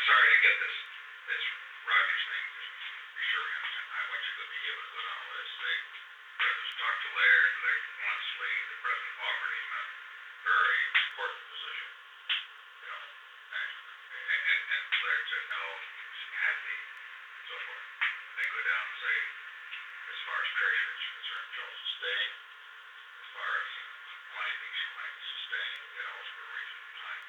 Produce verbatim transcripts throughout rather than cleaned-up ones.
sorry to get this, this Rogers thing, for sure, and I want you to be able to go down the list. They, I just talked to Laird, Laird wants to leave, the president offered him a very important position, you know, and, and, and, and Laird said no, he's happy, and so forth. And they go down and say, as far as treasurer is concerned, Jones is staying, as far as money thinks she might sustain, you know, for a reasonable time.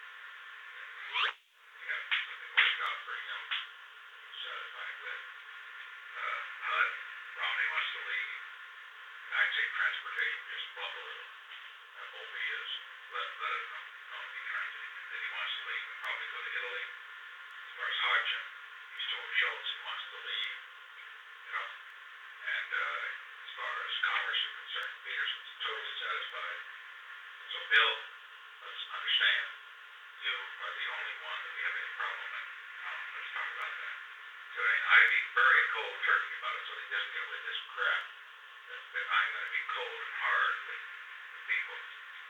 We have something worked out for him. He's satisfied with uh, H U D. Romney wants to leave. And I'd say transportation, just bump a little. Uh, O P is, let, let it know. No, he turns it. Then he wants to leave and probably go to Italy. As far as Hodgson, he's told Schultz he wants to leave, you know. And uh, as far as Congress is concerned, Peterson's totally satisfied. So Bill, let's understand, you are the only one that we have any problem with. Um, let's talk about that. So I mean, I'd be very cold turkey about it so he doesn't get away with this crap. That, that I'm going to be cold and hard with the people.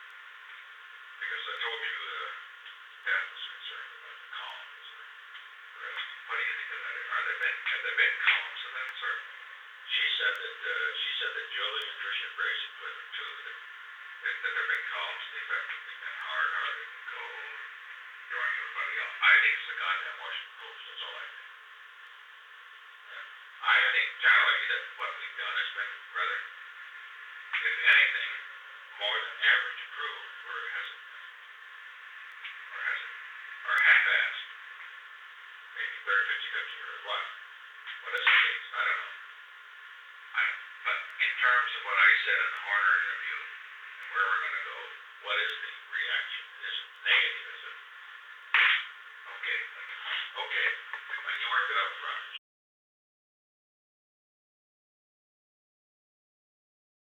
Because I told you uh, Beth was concerned about the columns or the rest. What do you think of that? Are there been, have there been columns of that sort? She said that uh, she said that Julie and Tricia Grace had put them too. That, that, that there have been columns to the effect that they've been hard, hearted, and cold, throwing everybody off. I think it's the goddamn Washington Post. That's all I think. Yeah. I think generally that what we've done has been rather, if anything, more than average approved, or has it, or has it, or half-assed. Maybe thirty, fifty, fifty, or what? What is the case? I don't know. I, but in terms of what I said in the Horner interview and where we're going to go, what is the reaction? Is it negative? Is it okay? Okay. When you worked it up front,